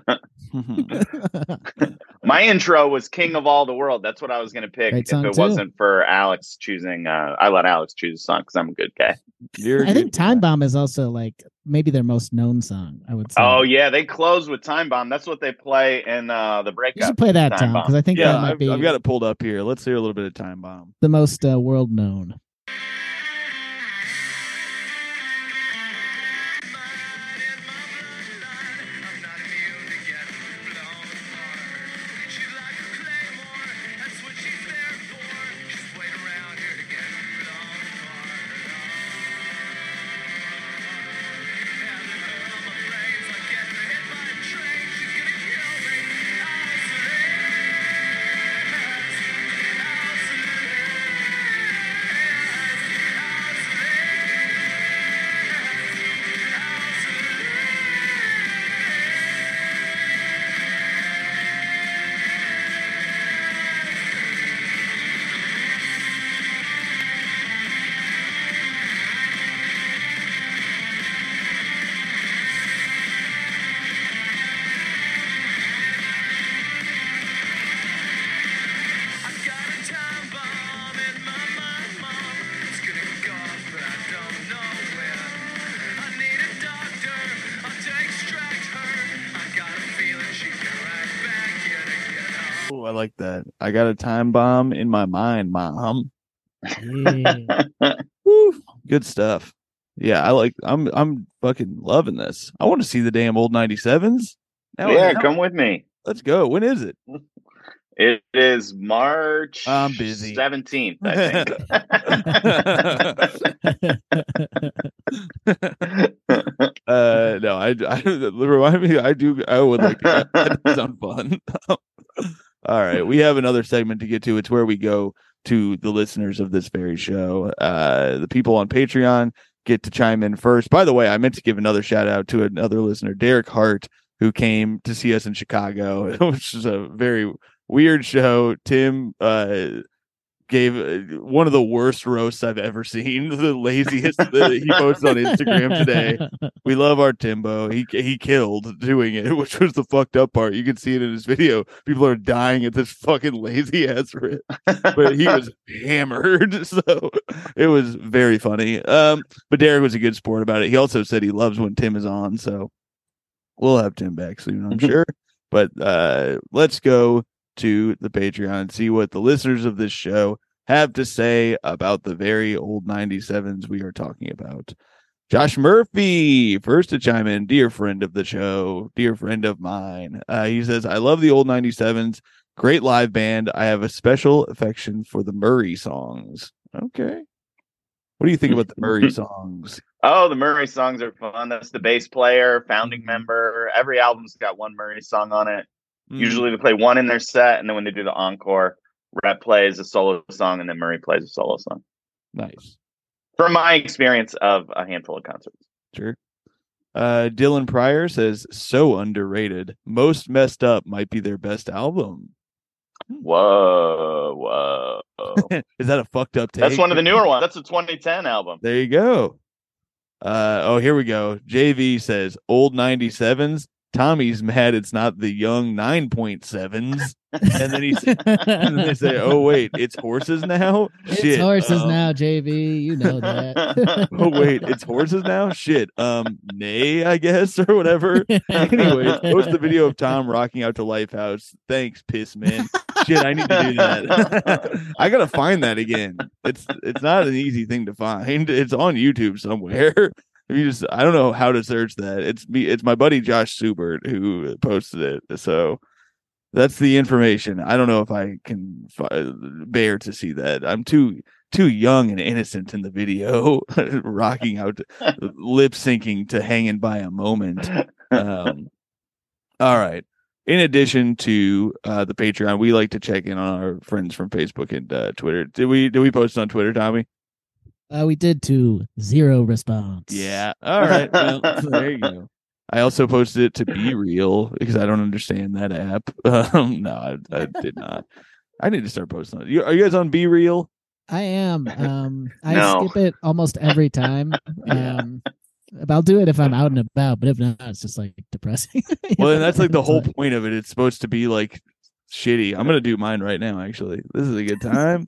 My intro was King of All the World. That's what I was going to pick Great if song, it too. wasn't for Alex choosing. I let Alex choose a song because I'm a good guy. You're I good. think Time Bomb is also like maybe their most known song, I would say. Oh yeah, they close with Time Bomb. That's what they play in the You breakup. should play that, Time Tom, Bomb. because I think Yeah, that might I've be got it pulled up here. Let's hear a little bit of Time Bomb. the most world known. Oh, I like that. I got a time bomb in my mind, Mom. Yeah. Woo, good stuff. Yeah, I'm fucking loving this. I want to see the damn old 97s. Yeah, come with me. Let's go. When is it? It is March I'm busy. 17th, I think. No, I remind me. I would like to. That sounds fun. All right, we have another segment to get to. It's where we go to the listeners of this very show. The people on Patreon get to chime in first. By the way, I meant to give another shout out to another listener, Derek Hart, who came to see us in Chicago, which is a very weird show. Tim gave one of the worst roasts I've ever seen. The laziest that he posted on Instagram today. We love our Timbo. He killed doing it, which was the fucked up part. You can see it in his video. People are dying at this fucking lazy ass rip, but he was hammered, so it was very funny. But Derek was a good sport about it. He also said he loves when Tim is on, so we'll have Tim back soon, I'm sure. But let's go to the Patreon and see what the listeners of this show have to say about the very old 97s we are talking about. Josh Murphy, first to chime in, dear friend of the show, dear friend of mine. He says, I love the old 97s. Great live band. I have a special affection for the Murray songs. Okay. What do you think about the Murray songs? Oh, the Murray songs are fun. That's the bass player, founding member. Every album's got one Murray song on it. Usually they play one in their set, and then when they do the encore, Rhett plays a solo song, and then Murray plays a solo song. Nice. From my experience of a handful of concerts. Sure. Dylan Pryor says, so underrated. Most Messed Up might be their best album. Whoa. Is that a fucked up take? That's one of the newer ones. That's a 2010 album. There you go. Oh, here we go. JV says old 97s. Tommy's mad it's not the young 9.7s. And then and then they say, "Oh wait, it's horses now." It's Shit. horses now, JV. You know that. Oh wait, it's horses now. Shit. Nay, I guess, or whatever. Anyways, post the video of Tom rocking out to Lifehouse. Thanks, piss man. Shit, I need to do that. I gotta find that again. It's not an easy thing to find. It's on YouTube somewhere. If you just, I don't know how to search that. It's my buddy Josh Subert who posted it. So that's the information. I don't know if I can bear to see that. I'm too young and innocent in the video, rocking out, lip syncing to "Hanging by a Moment." All right. In addition to the Patreon, we like to check in on our friends from Facebook and Twitter. Did we post on Twitter, Tommy? We did to 0 response. Yeah. All right. Well, there you go. I also posted it to Be Real because I don't understand that app. No, I did not. I need to start posting it. Are you guys on Be Real? I am. I No. skip it almost every time. I'll do it if I'm out and about, but if not, it's just like depressing. Well, and that's like the It's whole point of it. It's supposed to be like shitty. I'm gonna do mine right now. Actually, this is a good time.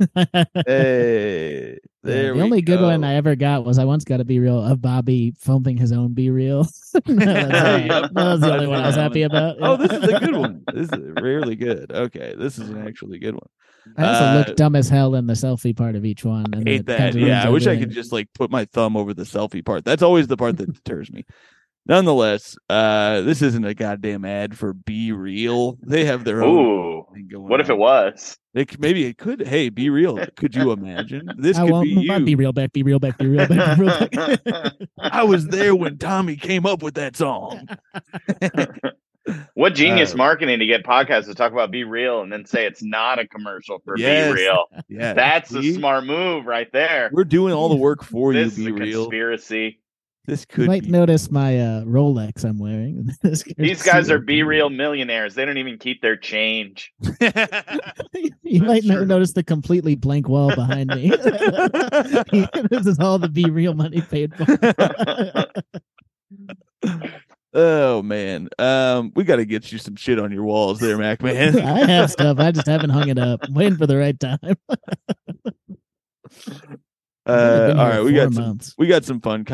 Hey, there we the only good go. one I ever got was I once got a Be Real of Bobby filming his own Be Real. That was the only one I was happy about. Oh, this is a good one. This is rarely good. Okay, this is an actually good one. I also look dumb as hell in the selfie part of each one. And Hate it that. kinda Yeah, ruins I wish I everything. could just like put my thumb over the selfie part. That's always the part that deters me. Nonetheless, this isn't a goddamn ad for Be Real. They have their own Ooh. thing going What if it on. was? Maybe it could. Hey, Be Real. Could you imagine? This I could want be my you. Be Real back, Be Real back, Be Real back, Be Real back. I was there when Tommy came up with that song. What genius marketing to get podcasts to talk about Be Real and then say it's not a commercial for Yes. Be Real. Yeah, That's see? a smart move right there. We're doing all the work for you. This is Be a Real. conspiracy. This You could might be. notice my Rolex I'm wearing. These guys are Be Real millionaires. They don't even keep their change. You might true. notice the completely blank wall behind me. This is all the Be Real money paid for. Oh man, we got to get you some shit on your walls there, Mac man. I have stuff. I just haven't hung it up. I'm waiting for the right time. All right, we got months. some fun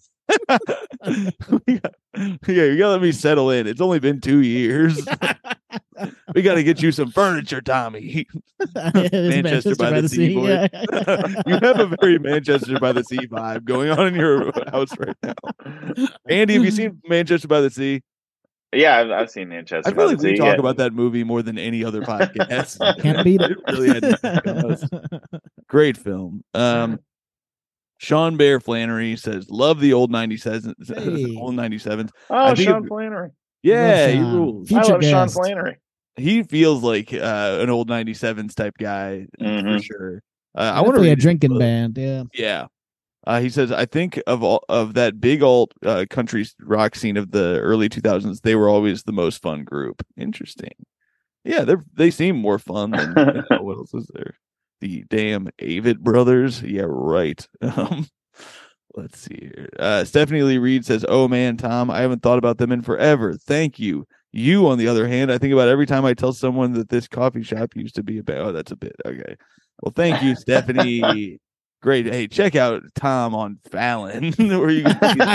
you gotta let me settle in. It's only been 2 years. We got to get you some furniture, Tommy. Manchester by the Sea, boy. Yeah. You have a very Manchester by the Sea vibe going on in your house right now. Andy, have you seen Manchester by the Sea? Yeah, I've seen Manchester. I feel by like the we Sea, talk yeah. about that movie more than any other podcast. Can't beat it. It really had to discuss. Great film. Sean Bear Flannery says, "Love the old 97s." Hey. Old 97s. Oh, I think Sean it- Flannery. Yeah, Love he Sean. rules. Future I love Sean guest. Flannery. He feels like an old 97s type guy for Mhm. sure. I want to Definitely a read his drinking book. band. Yeah. Yeah. He says, I think of that big alt country rock scene of the early 2000s, they were always the most fun group. Interesting. Yeah, they seem more fun than what else is there? The damn Avett brothers. Yeah, right. Let's see here. Stephanie Lee Reed says, "Oh man, Tom, I haven't thought about them in forever. Thank you. You, on the other hand, I think about every time I tell someone that this coffee shop used to be a bit." Oh, that's a bit. Okay. Well, thank you, Stephanie. Great. Hey, check out Tom on Fallon, where you can see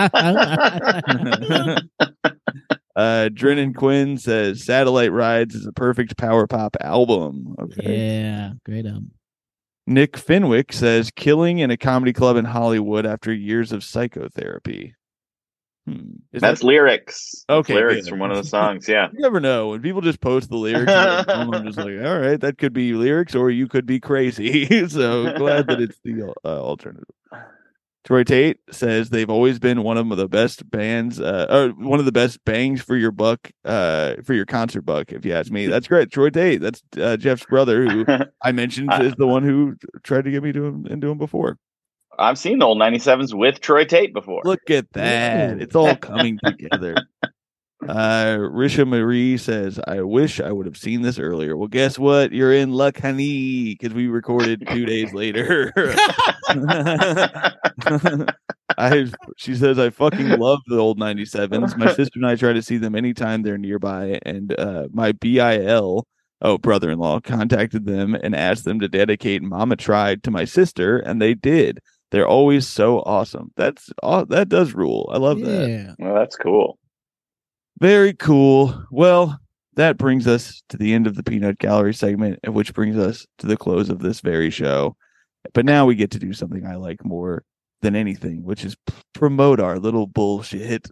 that. Drennan Quinn says Satellite Rides is a perfect power pop album. Okay. Yeah. Great album. Nick Fenwick says killing in a comedy club in Hollywood after years of psychotherapy. Is That's that lyrics. That's Okay, lyrics good. from one of the songs. Yeah. You never know when people just post the lyrics. I'm just like, all right, that could be lyrics, or you could be crazy. So glad that it's the alternative. Troy Tate says they've always been one of the best bands, or one of the best bangs for your buck, for your concert buck. If you ask me, that's great. Troy Tate, that's Jeff's brother, who I mentioned is the one who tried to get me into him before. I've seen the old 97s with Troy Tate before. Look at that. Ooh. It's all coming together. Risha Marie says, I wish I would have seen this earlier. Well, guess what? You're in luck, honey, because we recorded 2 days later. She says I fucking love the old 97s. My sister and I try to see them anytime they're nearby, and my brother-in-law contacted them and asked them to dedicate Mama Tried to my sister, and they did. They're always so awesome. That does rule. I love that. Yeah. Well, that's cool. Very cool. Well, that brings us to the end of the Peanut Gallery segment, which brings us to the close of this very show. But now we get to do something I like more than anything, which is promote our little bullshit.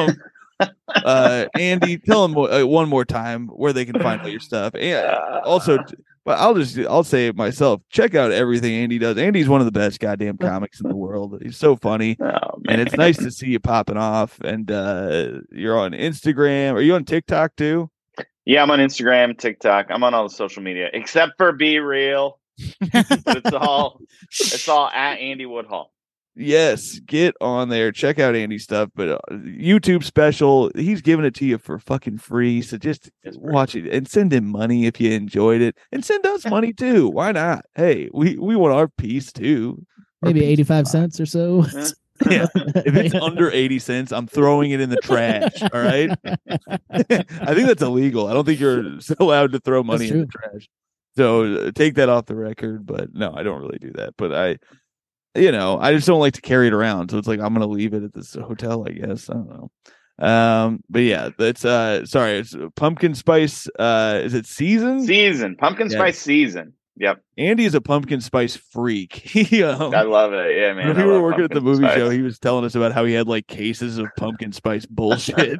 Andy, tell them one more time where they can find all your stuff. And also, but I'll say it myself. Check out everything Andy does. Andy's one of the best goddamn comics in the world. He's so funny. And it's nice to see you popping off. And you're on Instagram. Are you on TikTok too? Yeah, I'm on Instagram, TikTok. I'm on all the social media except for Be Real. But it's all at Andy Woodhull. Yes, get on there. Check out Andy's stuff. But YouTube special, he's giving it to you for fucking free. So just watch it and send him money if you enjoyed it, and send us money too. Why not? Hey, we want our piece too. Maybe 85 cents or so. Yeah. If it's under 80 cents, I'm throwing it in the trash. All right. I think that's illegal. I don't think you're allowed to throw money in the trash. So take that off the record. But no, I don't really do that. But I just don't like to carry it around. So it's like, I'm going to leave it at this hotel, I guess. I don't know. But yeah, that's sorry, it's pumpkin spice. Is it season? Pumpkin spice season. Yep. Andy is a pumpkin spice freak. I love it. Yeah, man. When we were working at the movie show, he was telling us about how he had like cases of pumpkin spice bullshit.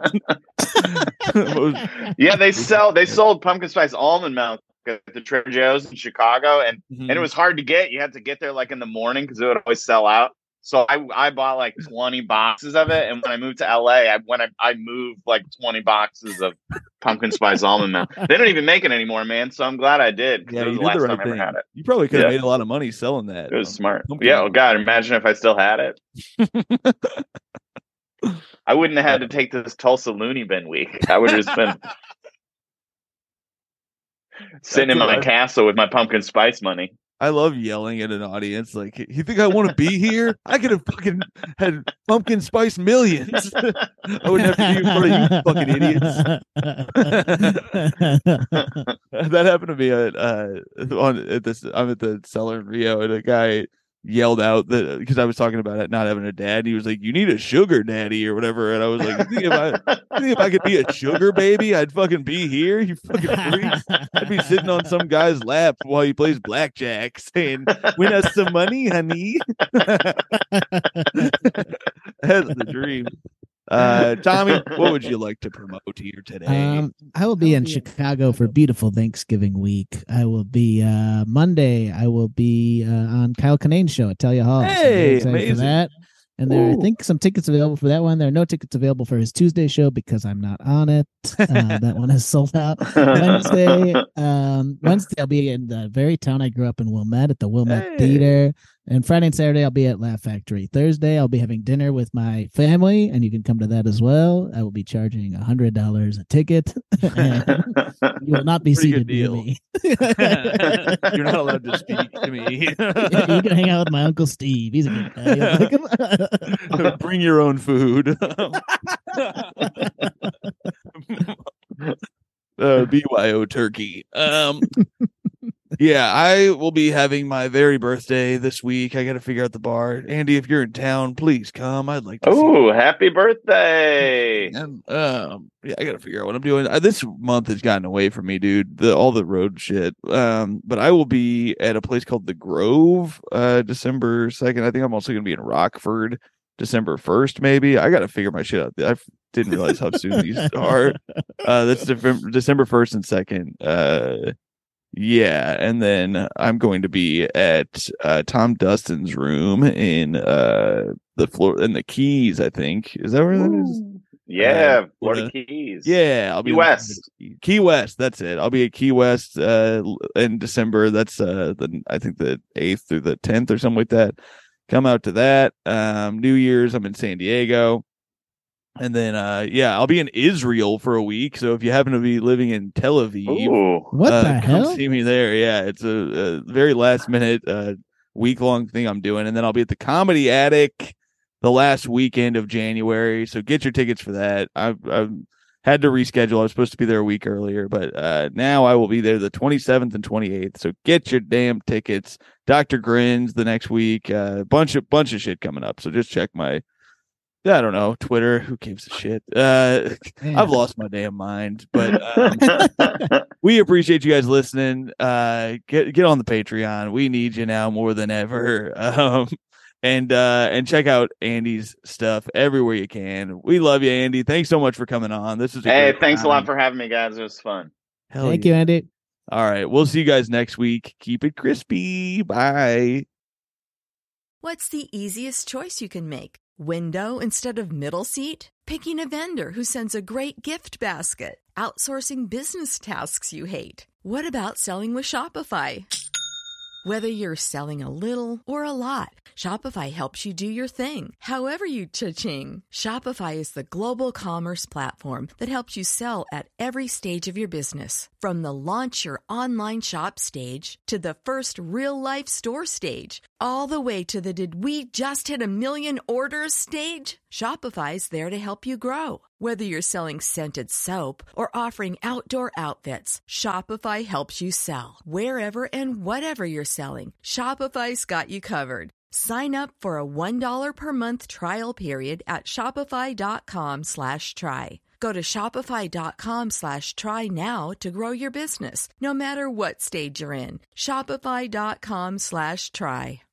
Yeah, they sold pumpkin spice almond milk at the Trader Joe's in Chicago, and it was hard to get. You had to get there like in the morning because it would always sell out. So I bought like 20 boxes of it, and when I moved to LA, I moved like 20 boxes of pumpkin spice almond milk. They don't even make it anymore, man. So I'm glad I did. Yeah, it was you the last did the time right I ever thing. had it. You probably could have made a lot of money selling that. It was smart. Yeah. Oh God, imagine if I still had it. I wouldn't have had to take this Tulsa Looney Bin week. I would have just been sitting in my castle with my pumpkin spice money. I love yelling at an audience like, you think I want to be here? I could have fucking had pumpkin spice millions. I wouldn't have to be in front of you fucking idiots. That happened to me I'm at the cellar in Rio, and a guy yelled out that because I was talking about it not having a dad. He was like, "You need a sugar daddy or whatever," and I was like, "You think if I could be a sugar baby, I'd fucking be here. You fucking freaks. I'd be sitting on some guy's lap while he plays blackjack, saying, "Win us some money, honey." That's the dream. Tommy, what would you like to promote here today? I will be in Chicago for beautiful Thanksgiving week. I will be Monday. I will be on Kyle Kinane's show at Talia Hall. Hey, so amazing. for that. And there, I think some tickets available for that one. There are no tickets available for his Tuesday show because I'm not on it. That one is sold out. Wednesday, I'll be in the very town I grew up in, Wilmette, at the Wilmette Theater. And Friday and Saturday, I'll be at Laugh Factory. Thursday, I'll be having dinner with my family, and you can come to that as well. I will be charging $100 a ticket. You will not be seated near me. You're not allowed to speak to me. You can hang out with my Uncle Steve. He's a good guy. Bring your own food. BYO turkey. Yeah, I will be having my very birthday this week. I got to figure out the bar. Andy, if you're in town, please come. I'd like to. Oh, happy birthday! And yeah, I got to figure out what I'm doing. This month has gotten away from me, dude. All the road shit. But I will be at a place called The Grove, December 2nd. I think I'm also going to be in Rockford, December 1st. Maybe I got to figure my shit out. I didn't realize how soon these are. That's December 1st and 2nd. Yeah, and then I'm going to be at Tom Dustin's room in the floor in the Keys. I think is that where that is? Yeah, Florida Keys. Yeah, I'll be Key West. Key West. That's it. I'll be at Key West in December. That's I think the 8th through the 10th or something like that. Come out to that. New Year's, I'm in San Diego. And then, I'll be in Israel for a week. So if you happen to be living in Tel Aviv, what the hell? Come see me there. Yeah, it's a very last minute week long thing I'm doing. And then I'll be at the Comedy Attic the last weekend of January. So get your tickets for that. I've had to reschedule. I was supposed to be there a week earlier, but now I will be there the 27th and 28th. So get your damn tickets. Dr. Grins the next week. Bunch of shit coming up. So just check my, I don't know, Twitter. Who gives a shit? I've lost my damn mind. But we appreciate you guys listening. Get on the Patreon. We need you now more than ever. And check out Andy's stuff everywhere you can. We love you, Andy. Thanks so much for coming on. This is thanks a lot for having me, guys. It was fun. Thank you, Andy. All right, we'll see you guys next week. Keep it crispy. Bye. What's the easiest choice you can make? Window instead of middle seat? Picking a vendor who sends a great gift basket? Outsourcing business tasks you hate? What about selling with Shopify? Whether you're selling a little or a lot, Shopify helps you do your thing, however you cha-ching. Shopify is the global commerce platform that helps you sell at every stage of your business. From the launch your online shop stage to the first real-life store stage, all the way to the did we just hit 1 million orders stage. Shopify's there to help you grow. Whether you're selling scented soap or offering outdoor outfits, Shopify helps you sell. Wherever and whatever you're selling, Shopify's got you covered. Sign up for a $1 per month trial period at shopify.com/try. Go to shopify.com/try now to grow your business, no matter what stage you're in. Shopify.com/try.